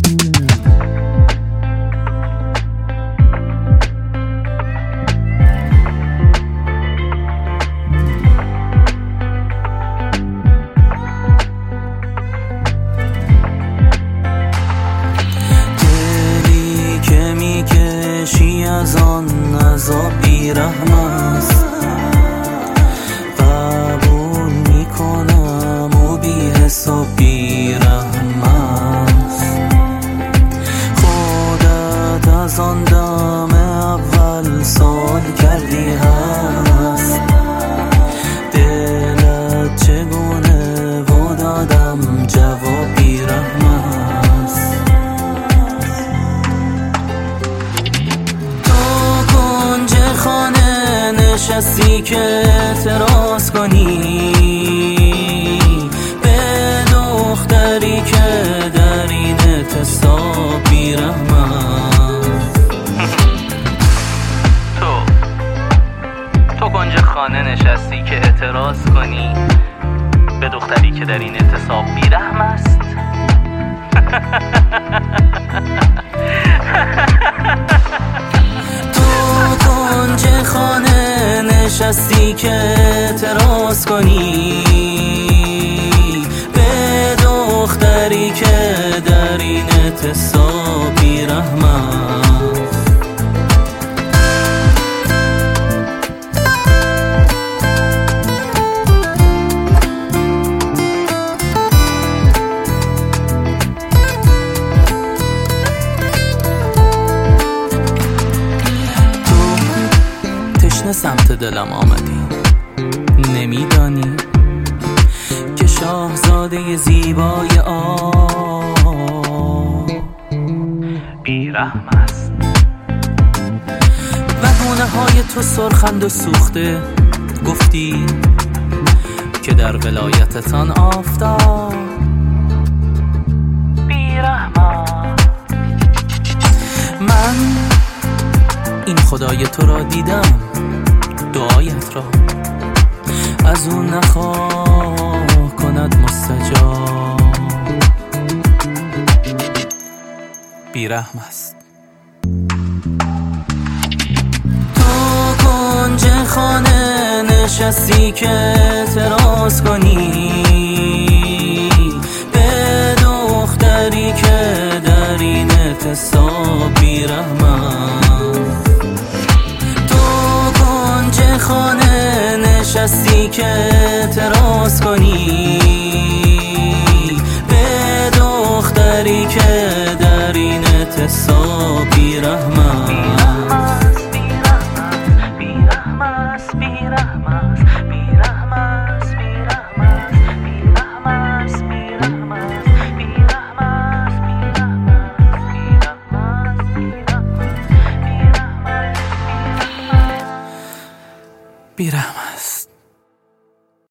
از آن عذاب بی‌رحم است، قبول میکنم و بی حساب بی‌رحم است. خودت از آن دم اول سال کردی هست، دلت چگونه و دادم جواب بی‌رحم است. خانه نشستی که اعتراض کنی به دختری که در این اعتصاب بی‌رحم است. تو کنج خانه نشستی که اعتراض کنی به دختری که در این اعتصاب بی‌رحم است. کنج خانه نشستی که اعتراض کنی به دختری که در این اعتصاب بی‌رحم است. سمت دلم آمدی، نمیدانی که شاهزاده زیبای بی‌رحم است و گونه های تو سرخند و سوخته. گفتی که در ولایتتان آفتاب بی‌رحم است. من این خدای تو را دیدم، دعایت را از اون نخواه کند مستجاب. بی‌رحم است. تو کنج خانه نشستی که اعتراض کنی به دختری که در این اعتصاب بی‌رحم است. خانه نشستی که اعتراض کنی به دختری که در این اعتصاب بی‌رحم است. بی‌رحم است، بی‌رحم است، بی‌رحم است، بی‌رحم است، بی‌رحم است، بی‌رحم است، بی‌رحم است، بی‌رحم است.